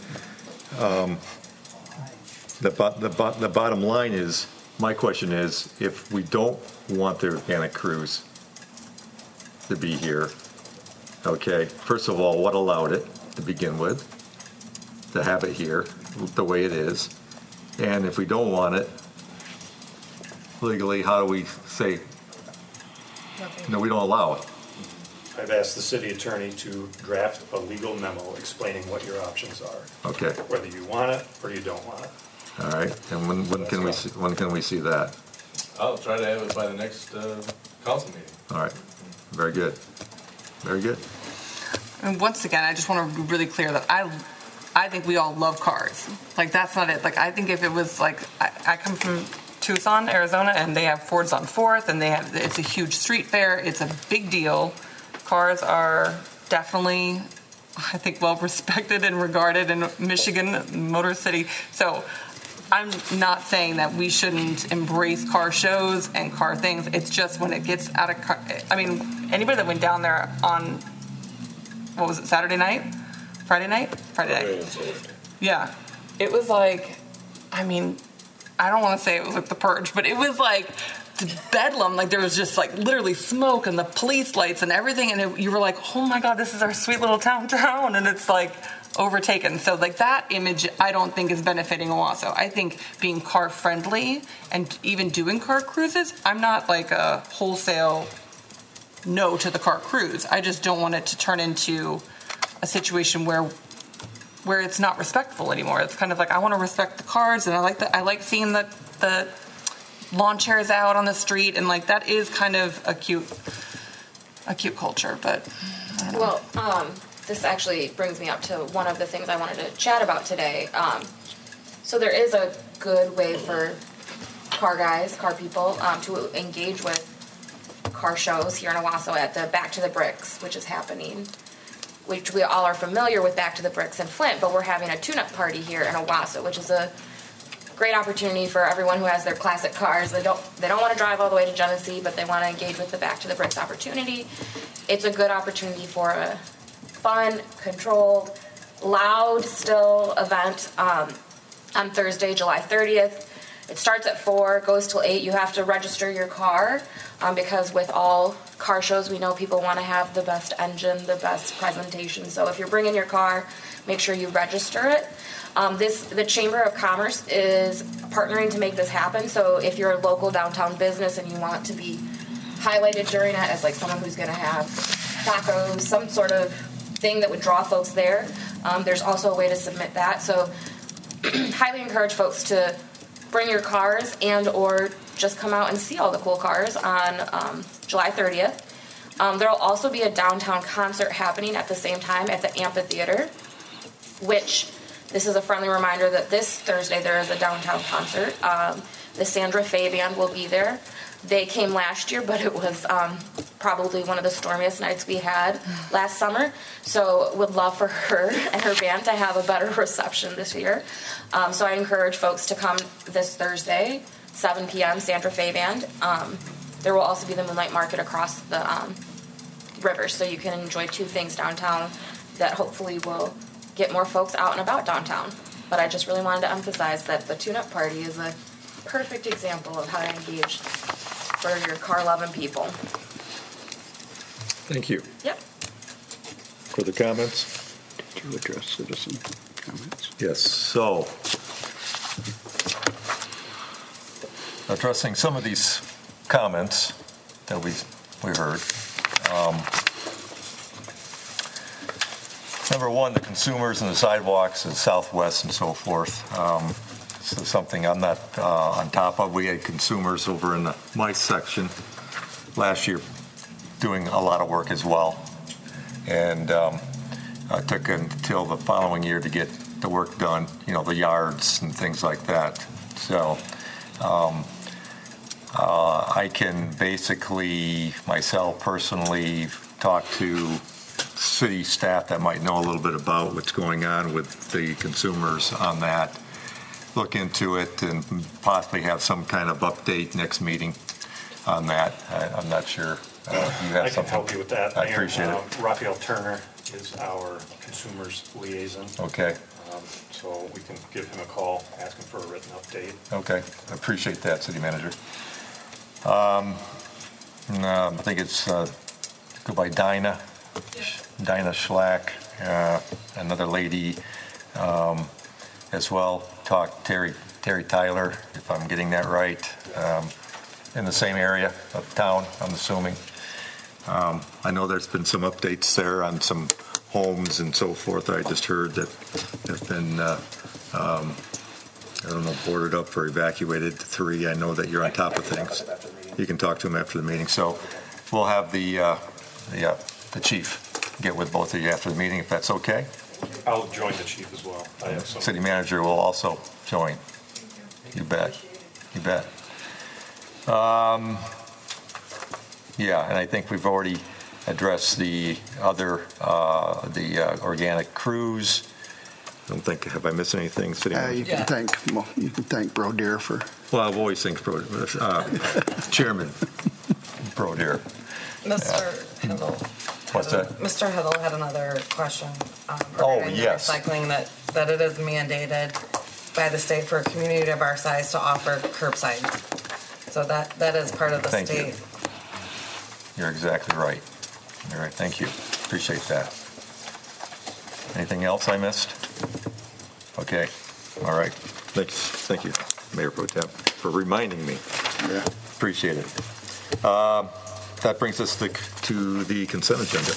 Speaker 2: The bottom line is, my question is, if we don't want the organic cruise to be here, okay, first of all, what allowed it to begin with, to have it here the way it is? And if we don't want it, legally, how do we say, no, we don't allow it?
Speaker 4: I've asked the city attorney to draft a legal memo explaining what your options are.
Speaker 2: Okay.
Speaker 4: Whether you want it or you don't want it.
Speaker 2: All right, and when can we see that?
Speaker 15: I'll try to have it by the next council meeting.
Speaker 2: All right, very good, very good.
Speaker 5: And once again, I just want to be really clear that I think we all love cars. Like, that's not it. Like, I think if it was like, I come from Tucson, Arizona, and they have Fords on 4th, and it's a huge street fair. It's a big deal. Cars are definitely, I think, well respected and regarded in Michigan, Motor City. So I'm not saying that we shouldn't embrace car shows and car things. It's just when it gets out of car. I mean, anybody that went down there on, what was it, Saturday night? Friday night? Friday night. Yeah. It was like, I mean, I don't want to say it was like the purge, but it was like bedlam. Like, there was just like literally smoke and the police lights and everything. And you were like, oh my God, this is our sweet little town. And it's like overtaken. So like that image, I don't think is benefiting Owasso. I think being car friendly and even doing car cruises, I'm not like a wholesale no to the car cruise. I just don't want it to turn into a situation where it's not respectful anymore. It's kind of like, I want to respect the cars, and I like seeing the lawn chairs out on the street, and like that is kind of a cute culture. But I don't know.
Speaker 3: Well, this actually brings me up to one of the things I wanted to chat about today. So there is a good way for car people to engage with car shows here in Owasso at the Back to the Bricks, which is happening, which we all are familiar with Back to the Bricks in Flint, but we're having a tune-up party here in Owasso, which is a great opportunity for everyone who has their classic cars. They don't want to drive all the way to Genesee, but they want to engage with the Back to the Bricks opportunity. It's a good opportunity for a fun, controlled, loud still event on Thursday, July 30th. It starts at 4, goes till 8. You have to register your car because with all car shows, we know people want to have the best engine, the best presentation. So if you're bringing your car, make sure you register it. The Chamber of Commerce is partnering to make this happen. So if you're a local downtown business and you want to be highlighted during it as like someone who's going to have tacos, some sort of thing that would draw folks there, there's also a way to submit that. So highly encourage folks to bring your cars and or just come out and see all the cool cars on July 30th. There will also be a downtown concert happening at the same time at the amphitheater, which this is a friendly reminder that this Thursday there is a downtown concert. The Sandra Faye Band will be there. They came last year, but it was probably one of the stormiest nights we had last summer. So would love for her and her band to have a better reception this year. So I encourage folks to come this Thursday, 7 p.m., Sandra Faye Band. There will also be the Moonlight Market across the river, so you can enjoy two things downtown that hopefully will get more folks out and about downtown. But I just really wanted to emphasize that the tune-up party is a perfect example of how to engage for your car loving people.
Speaker 2: Thank you.
Speaker 3: Yep.
Speaker 2: Further comments?
Speaker 6: To address citizen comments.
Speaker 2: Yes, so addressing some of these comments that we heard. Number one, the consumers and the sidewalks and Southwest and so forth. This is something I'm not on top of. We had consumers over in my section last year doing a lot of work as well. And it took until the following year to get the work done, the yards and things like that. So I can basically, myself personally, talk to city staff that might know a little bit about what's going on with the consumers on that, look into it, and possibly have some kind of update next meeting on that. I'm not sure. You have
Speaker 4: I can
Speaker 2: something?
Speaker 4: help you with that,
Speaker 2: I
Speaker 4: Mayor.
Speaker 2: appreciate it.
Speaker 4: Raphael Turner is our consumers liaison.
Speaker 2: Okay.
Speaker 4: So we can give him a call, ask him for a written update.
Speaker 2: Okay, I appreciate that, City Manager. I think it's go by Dinah Schlack, another lady as well. Talk Terry Tyler, if I'm getting that right, in the same area of town, I'm assuming. I know there's been some updates there on some homes and so forth. I just heard that have been, boarded up or evacuated. 3, I know that you're on top of things. You can talk to him after the meeting. So we'll have the chief get with both of you after the meeting, if that's okay.
Speaker 4: I'll join the chief as well. I have some.
Speaker 2: City manager will also join. You bet. You bet. Yeah, and I think we've already addressed the other, the organic cruise. I don't think, have I missed anything, City Manager?
Speaker 6: You can thank Brodeer for.
Speaker 2: Well, I've always thanked Chairman Brodeer.
Speaker 7: Mr. Hiddle.
Speaker 2: What's that?
Speaker 7: Mr. Hiddle had another question. Regarding the
Speaker 2: yes.
Speaker 7: recycling, that it is mandated by the state for a community of our size to offer curbside. So that is part of the
Speaker 2: Thank
Speaker 7: state.
Speaker 2: you. You're exactly right. All right, thank you. Appreciate that. Anything else I missed? Okay, all right. Thank you, Mayor Pro Tem, for reminding me.
Speaker 6: Yeah.
Speaker 2: Appreciate it. That brings us to the consent agenda.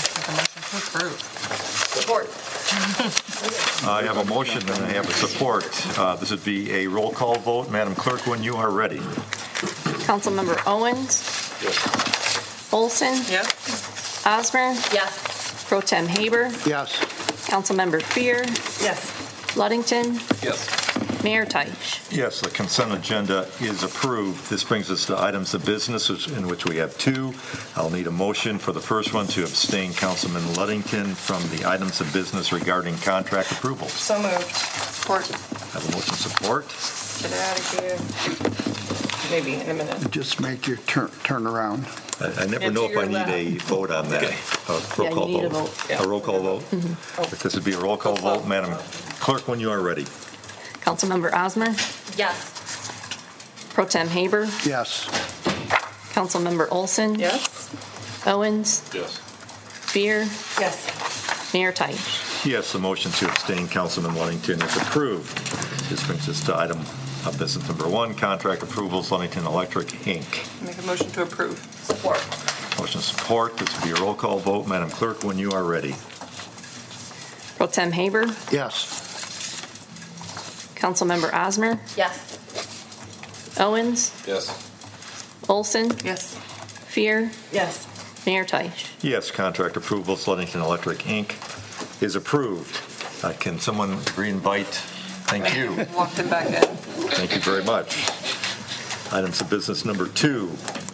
Speaker 7: Support.
Speaker 2: I have a motion and I have a support. This would be a roll call vote. Madam Clerk, when you are ready.
Speaker 16: Councilmember Owens?
Speaker 4: Yes.
Speaker 16: Olson?
Speaker 5: Yes.
Speaker 16: Osmer?
Speaker 3: Yes.
Speaker 16: Pro Tem Haber?
Speaker 6: Yes.
Speaker 16: Councilmember Fear?
Speaker 7: Yes.
Speaker 16: Ludington?
Speaker 4: Yes.
Speaker 16: Mayor Teich?
Speaker 2: Yes, the consent agenda is approved. This brings us to items of business, in which we have 2. I'll need a motion for the first one to abstain Councilman Ludington from the items of business regarding contract approvals.
Speaker 7: So moved.
Speaker 3: Support.
Speaker 2: Have a motion support.
Speaker 7: Get out of here. Maybe in a minute.
Speaker 6: Just make your turn around.
Speaker 2: I never know if I need a vote on that. A roll call
Speaker 16: you need a
Speaker 2: vote.
Speaker 16: vote.
Speaker 2: A roll call vote? If this would be a roll call vote, Madam Clerk, when you are ready.
Speaker 16: Councilmember Osmer?
Speaker 3: Yes.
Speaker 16: Pro Tem Haber?
Speaker 6: Yes.
Speaker 16: Councilmember Olson?
Speaker 7: Yes.
Speaker 16: Owens?
Speaker 4: Yes.
Speaker 16: Fear?
Speaker 7: Yes.
Speaker 16: Mayor Teich?
Speaker 2: Yes, the motion to abstain Councilman Ludington is approved. This brings us to item of business number 1, contract approvals, Ludington Electric, Inc.
Speaker 5: Make a motion to approve.
Speaker 3: Support.
Speaker 2: Motion support. This will be a roll call vote. Madam Clerk, when you are ready.
Speaker 16: Pro Tem Haber?
Speaker 6: Yes.
Speaker 16: Councilmember Osmer?
Speaker 3: Yes.
Speaker 16: Owens?
Speaker 4: Yes.
Speaker 16: Olson?
Speaker 5: Yes.
Speaker 16: Fear?
Speaker 7: Yes.
Speaker 16: Mayor Teich?
Speaker 2: Yes, contract approvals, Ludington Electric, Inc. is approved. Can someone re-invite? Thank you.
Speaker 5: Walked it back in.
Speaker 2: Thank you very much. Items of business number 2.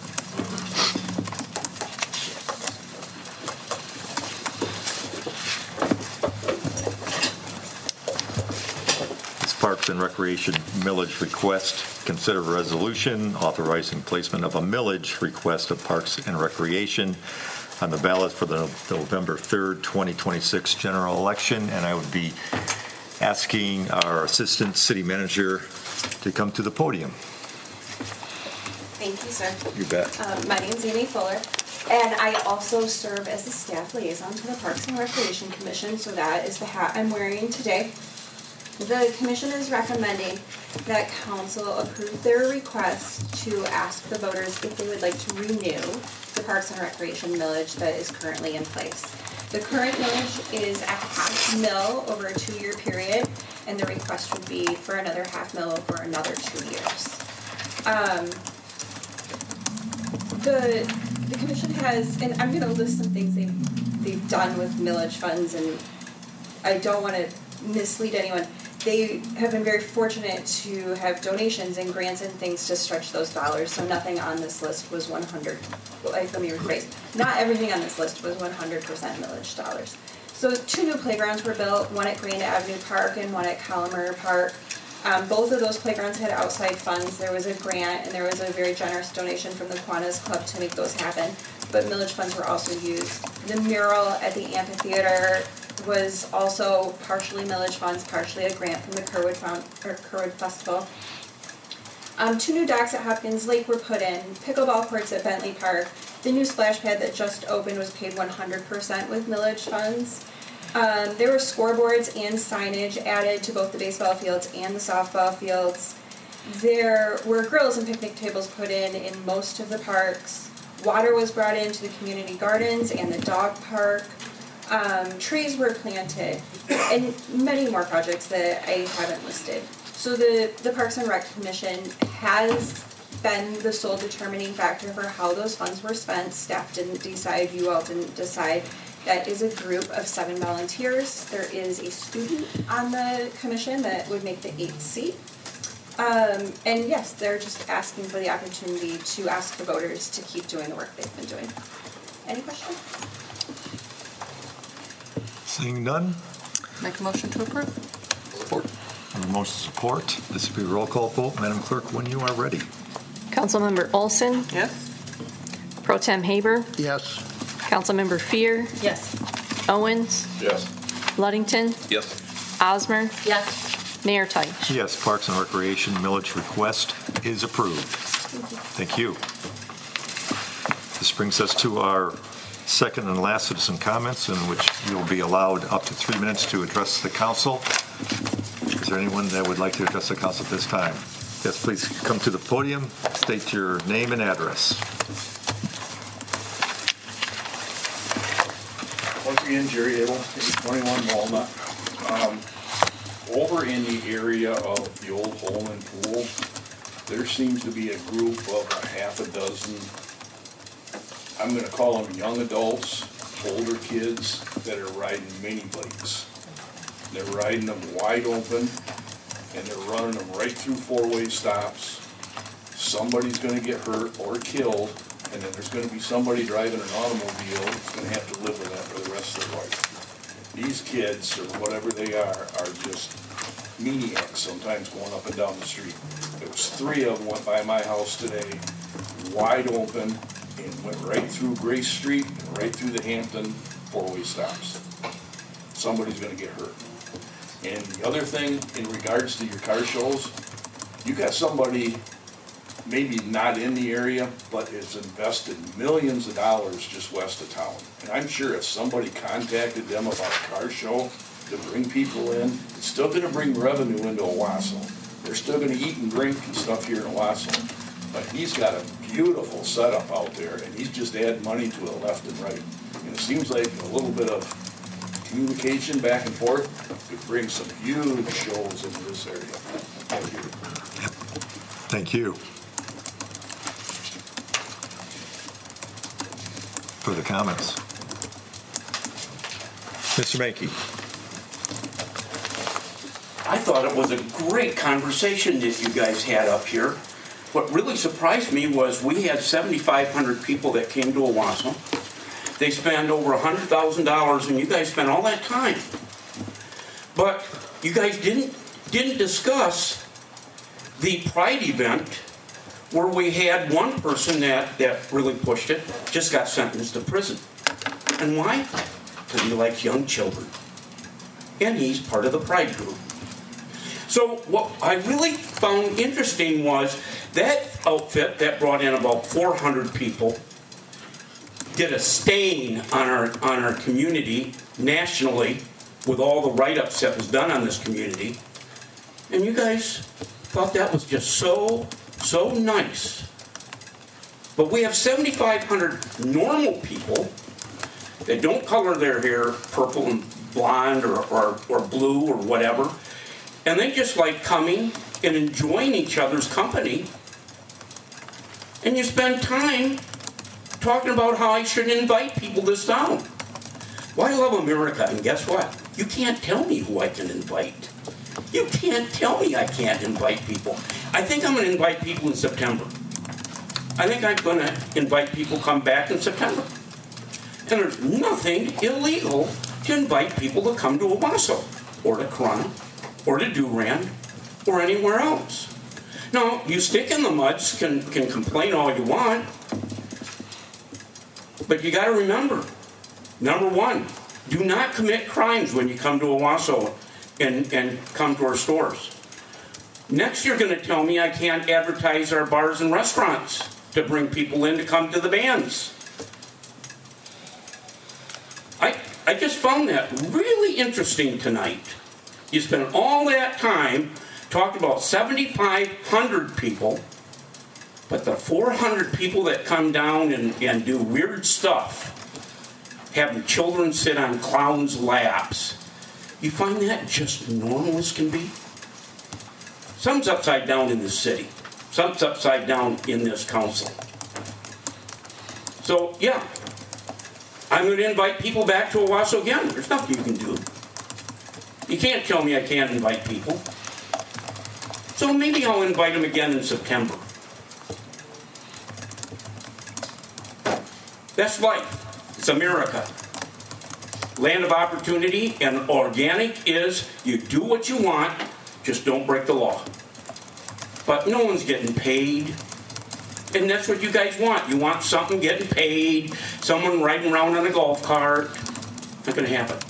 Speaker 2: This Parks and Recreation millage request. Consider a resolution authorizing placement of a millage request of Parks and Recreation on the ballot for the November 3rd, 2026 general election. And I would be asking our Assistant City Manager to come to the podium.
Speaker 17: Thank you, sir.
Speaker 2: You bet.
Speaker 17: My name's Amy Fuller, and I also serve as the staff liaison to the Parks and Recreation Commission, so that is the hat I'm wearing today. The commission is recommending that council approve their request to ask the voters if they would like to renew the Parks and Recreation millage that is currently in place. The current millage is a half mil over a 2-year period, and the request would be for another half mil over another 2 years. The commission has, and I'm gonna list some things they've done with millage funds, and I don't wanna mislead anyone. They have been very fortunate to have donations and grants and things to stretch those dollars, so nothing on this list was 100, let me rephrase, not everything on this list was 100% millage dollars. So 2 new playgrounds were built, one at Grand Avenue Park and one at Colomer Park. Both of those playgrounds had outside funds. There was a grant and there was a very generous donation from the Kiwanis Club to make those happen, but millage funds were also used. The mural at the amphitheater was also partially millage funds, partially a grant from the Kerwood Festival. 2 new docks at Hopkins Lake were put in, pickleball courts at Bentley Park. The new splash pad that just opened was paid 100% with millage funds. There were scoreboards and signage added to both the baseball fields and the softball fields. There were grills and picnic tables put in most of the parks. Water was brought into the community gardens and the dog park. Trees were planted, and many more projects that I haven't listed. So the Parks and Rec Commission has been the sole determining factor for how those funds were spent. Staff didn't decide, you all didn't decide. That is a group of 7 volunteers. There is a student on the commission that would make the 8th seat. And yes, they're just asking for the opportunity to ask the voters to keep doing the work they've been doing. Any questions?
Speaker 2: Seeing none?
Speaker 5: Make a motion to approve.
Speaker 2: Support. Under motion support, this will be a roll call vote. Madam Clerk, when you are ready.
Speaker 16: Councilmember Olson?
Speaker 5: Yes.
Speaker 16: Pro Tem Haber?
Speaker 6: Yes.
Speaker 16: Councilmember Fear?
Speaker 8: Yes.
Speaker 16: Owens?
Speaker 15: Yes.
Speaker 16: Luddington?
Speaker 15: Yes.
Speaker 16: Osmer?
Speaker 8: Yes.
Speaker 16: Mayor Teich?
Speaker 2: Yes, Parks and Recreation millage request is approved. Thank you. This brings us to our second and last citizen comments, in which you'll be allowed up to 3 minutes to address the council. Is there anyone that would like to address the council at this time? Yes, please come to the podium, state your name and address.
Speaker 9: Once again, Jerry Abel, 821 Walnut. Over in the area of the old Holman Pool, there seems to be a group of a half a dozen, I'm gonna call them young adults, older kids, that are riding mini bikes. They're riding them wide open, and they're running them right through 4-way stops. Somebody's gonna get hurt or killed, and then there's gonna be somebody driving an automobile that's gonna have to live with that for the rest of their life. These kids, or whatever they are just maniacs sometimes going up and down the street. There was 3 of them went by my house today, wide open, and went right through Grace Street and right through the Hampton 4-way stops. Somebody's gonna get hurt. And the other thing, in regards to your car shows, you got somebody maybe not in the area, but has invested millions of dollars just west of town. And I'm sure if somebody contacted them about a car show to bring people in, it's still gonna bring revenue into Owasso. They're still gonna eat and drink and stuff here in Owasso. But he's got a beautiful setup out there, and he's just adding money to it left and right. And it seems like a little bit of communication back and forth could bring some huge shows into this area. Thank you.
Speaker 2: Thank you. For the comments. Mr. Mackey.
Speaker 12: I thought it was a great conversation that you guys had up here. What really surprised me was we had 7,500 people that came to Owasso. They spend over $100,000, and you guys spent all that time. But you guys didn't discuss the Pride event, where we had one person that really pushed it, just got sentenced to prison. And why? Because he likes young children. And he's part of the Pride group. So what I really found interesting was that outfit that brought in about 400 people did a stain on our community nationally with all the write-ups that was done on this community. And you guys thought that was just so nice. But we have 7,500 normal people that don't color their hair purple and blonde or blue or whatever. And they just like coming and enjoying each other's company. And you spend time talking about how I should invite people to this town. Well, I love America, and guess what? You can't tell me who I can invite. You can't tell me I can't invite people. I think I'm going to invite people in September. I think I'm going to invite people to come back in September. And there's nothing illegal to invite people to come to Owasso, or to Corunna, or to Durand, or anywhere else. Now, you stick in the muds can complain all you want, but you got to remember, number one, do not commit crimes when you come to Owasso and come to our stores. Next, you're going to tell me I can't advertise our bars and restaurants to bring people in to come to the bands. I just found that really interesting tonight. You spent all that time talking about 7,500 people, but the 400 people that come down and do weird stuff, having children sit on clowns' laps, you find that just normal as can be? Something's upside down in this city. Something's upside down in this council. So, yeah, I'm going to invite people back to Owasso again. There's nothing you can do. You can't tell me I can't invite people. So maybe I'll invite them again in September. That's life. It's America. Land of opportunity, and organic is you do what you want, just don't break the law. But no one's getting paid. And that's what you guys want. You want something getting paid, someone riding around on a golf cart. Not going to happen.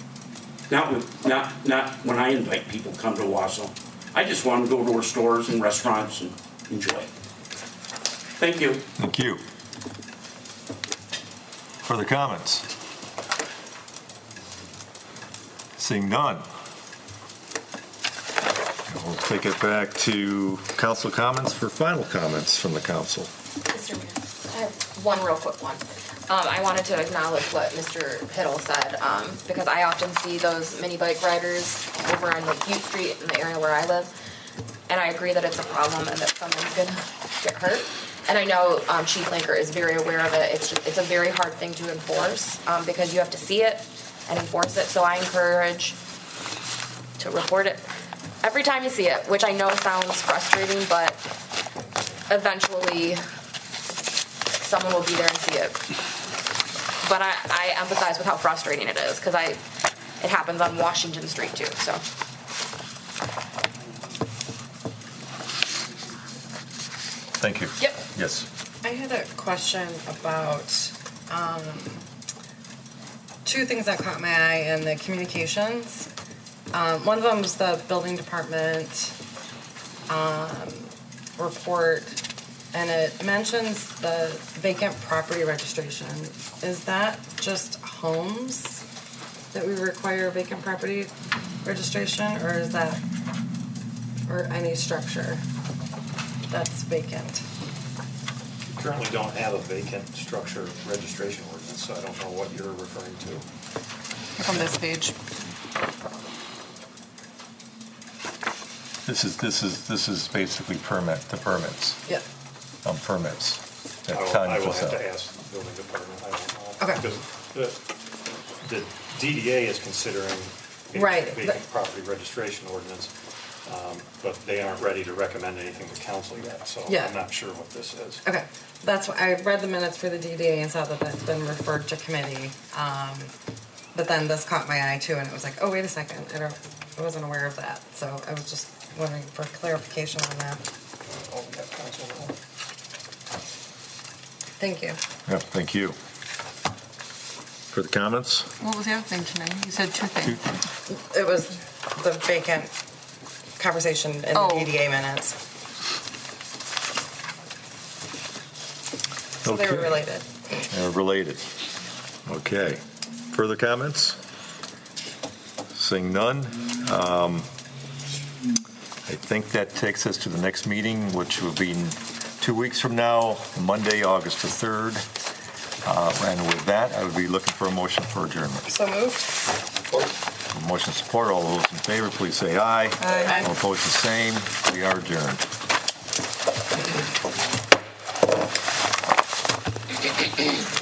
Speaker 12: Not when I invite people to come to Owasso. I just want them to go to our stores and restaurants and enjoy. Thank you.
Speaker 2: Thank you. Further comments? Seeing none. We'll take it back to council comments for final comments from the council.
Speaker 3: Mr. Mayor, I have one real quick one. I wanted to acknowledge what Mr. Hiddle said, because I often see those mini bike riders over on like Butte Street in the area where I live, and I agree that it's a problem and that someone's gonna get hurt. And I know Chief Linker is very aware of it. It's a very hard thing to enforce because you have to see it and enforce it. So I encourage to report it every time you see it, which I know sounds frustrating, but eventually someone will be there and see it. But I empathize with how frustrating it is because it happens on Washington Street too. So.
Speaker 2: Thank you.
Speaker 3: Yep.
Speaker 2: Yes.
Speaker 7: I had a question about two things that caught my eye in the communications. One of them was the building department report, and it mentions the vacant property registration. Is that just homes that we require vacant property registration, or is that or any structure that's vacant?
Speaker 4: We currently don't have a vacant structure registration ordinance, so I don't know what you're referring to.
Speaker 5: On this page.
Speaker 2: This is basically the permits.
Speaker 7: Yep.
Speaker 2: Permits. that
Speaker 4: I
Speaker 2: Tanya
Speaker 4: will
Speaker 2: puts
Speaker 4: have
Speaker 2: out.
Speaker 4: to ask the building department, I don't know.
Speaker 7: Okay.
Speaker 4: Because the DDA is considering a
Speaker 7: Right,
Speaker 4: vacant property registration ordinance, but they aren't ready to recommend anything to council yet, so
Speaker 7: Yeah.
Speaker 4: I'm not sure what this is.
Speaker 7: Okay, that's why I read the minutes for the DDA and saw that that's been referred to committee. But then this caught my eye too, and it was like, oh, wait a second, I wasn't aware of that. So I was just wondering for clarification on that.
Speaker 4: Oh, we have council now.
Speaker 7: Thank you.
Speaker 2: Yep, thank you. For the comments?
Speaker 5: What was the other thing tonight? You said two things.
Speaker 7: It was the vacant conversation in the
Speaker 5: Oh.
Speaker 7: DDA minutes. So they were
Speaker 2: Okay.
Speaker 7: related.
Speaker 2: Related. Okay. Further comments? Seeing none. I think that takes us to the next meeting, which will be 2 weeks from now, Monday, August the 3rd. And with that, I would be looking for a motion for adjournment.
Speaker 7: So moved.
Speaker 2: Motion support. All those in favor, please say aye.
Speaker 5: Aye.
Speaker 2: All opposed, the same. We are adjourned.